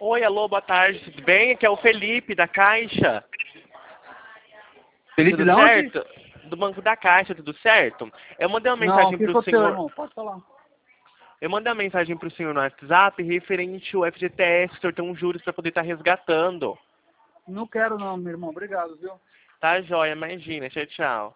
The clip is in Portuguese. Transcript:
Oi, alô, boa tarde, tudo bem? Aqui é o Felipe, da Caixa. Felipe Tudo de onde? certo? Do Banco da Caixa, tudo certo? Eu mandei uma Não, o mensagem que pro aconteceu, senhor... irmão? Pode falar. Eu mandei uma mensagem pro senhor no WhatsApp referente ao FGTS, que o senhor tem uns juros para poder estar resgatando. Não quero não, meu irmão. Obrigado, viu? Tá, joia, imagina. Tchau, tchau.